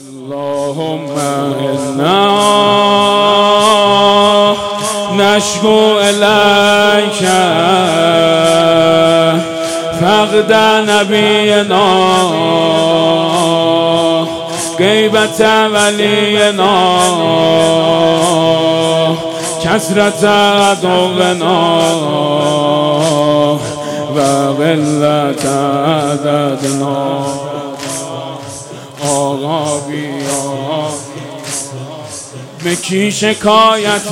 اللهم إنا نشكو إليك فقد نبينا غيبة ولينا كثرة عدونا وقلة عددنا آقا بیا به کی شکایت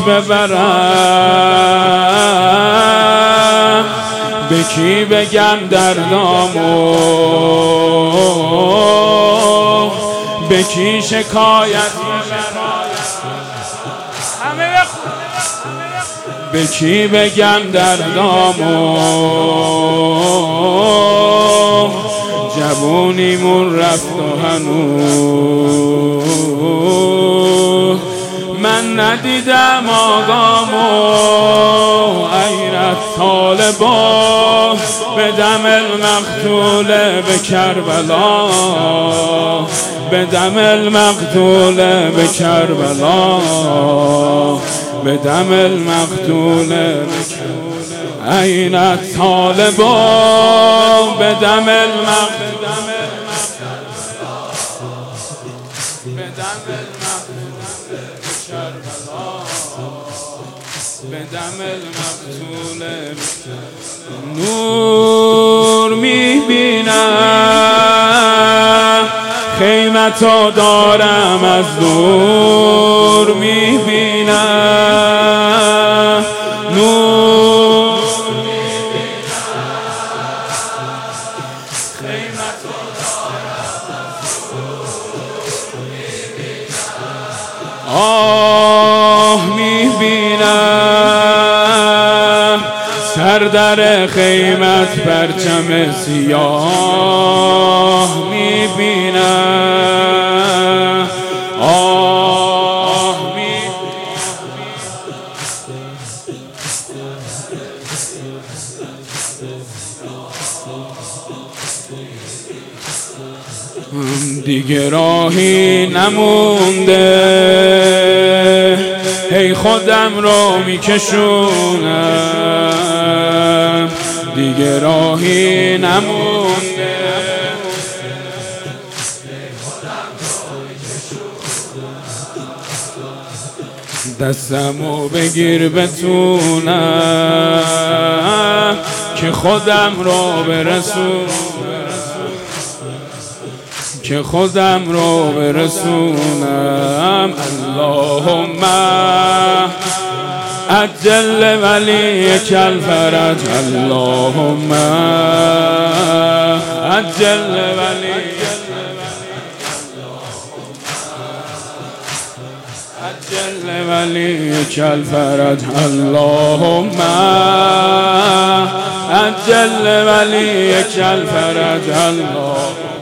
ببرم، به کی بگم دردامو، به کی شکایت به کی بگم دردامو. جوونیمون رفت و هنوز من ندیدم آقامو. عینت طالبا به دم المقتول به کربلا، به دم المقتول به کربلا، به دم المقتول به کربلا. عینت طالبا به دم المقتول به دم به دم المقتول نور میبینم، خیمتو دارم از دور میبینم. نور خیمتو دارم از دور میبینم. آه میبینم سر در خیمت پرچم سیاه میبینم. آه دیگه راهی نمونده، هی خودم رو میکشونم. دیگه راهی نمونده، دستمو بگیر بتونم که خودم رو برسونم، که خودم رو برسونم. اللهم عجل ولیک الفرج، اللهم عجل ولیک عجل ولیک الفرج، اللهم عجل ولیک الفرج، اللهم